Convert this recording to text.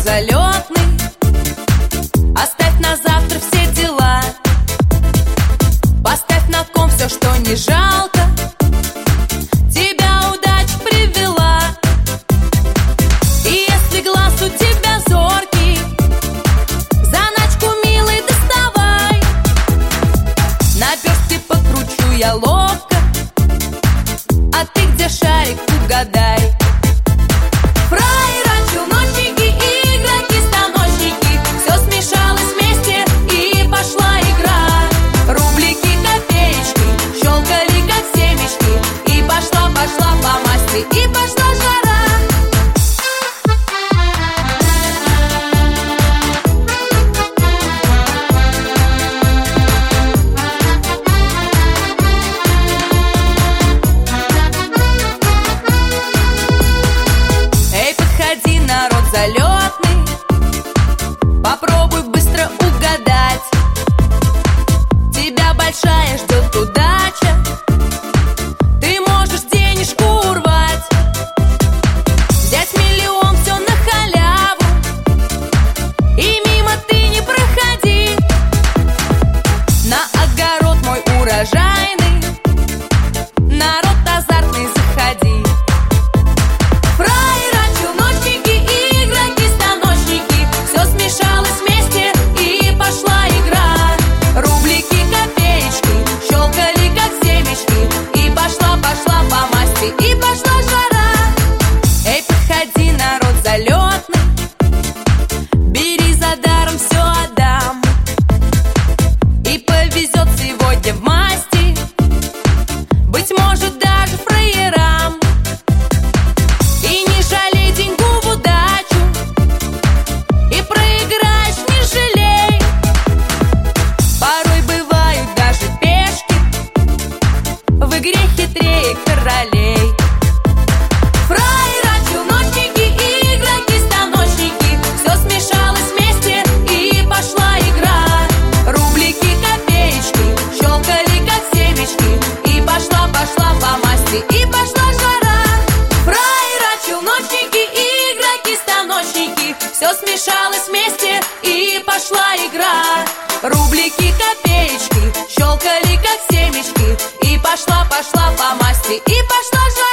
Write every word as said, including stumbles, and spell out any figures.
залетный. Оставь на завтра все дела, поставь на ком все, что не жалко. Тебя удача привела, и если глаз у тебя зоркий, заначку, милый, доставай. Наперстки покручу я ловко, а ты где шарик, угадай. Фраера, челночники и игроки, станочники, все смешалось вместе и пошла игра. Рублики, копеечки щелкали как семечки, и пошла, пошла по масти, и пошла жара. Эй, подходи, народ залетный, попробуй быстро угадать. Тебя большая ждет удача, ты можешь денежку урвать, взять миллион, все на халяву, и мимо ты не проходи. На огород мой урожайный, народ азартный, заходи. Фраера, челночники и игроки, станочники, все смешалось вместе и пошла игра. Рублики, копеечки щелкали как семечки, и пошла, пошла по масти, и пошла жара. Эй, подходи, народ залетный, бери за даром, все отдам, и повезет сегодня в масти, быть может даже фраерам. И не жалей деньгу в удачу, и проиграешь не жалей. Порой бывают даже пешки в игре хитрее королей. Фраера, челночники и игроки, станочники, все смешалось вместе и пошла игра. Рублики, копеечки щелкали как семечки, и пошла, пошла по масти, и пошла жара. Фраера, челночники и игроки, станочники, все смешалось вместе и пошла игра. Рублики, копеечки щелкали как семечки, и пошла, пошла по масти, и пошла жара.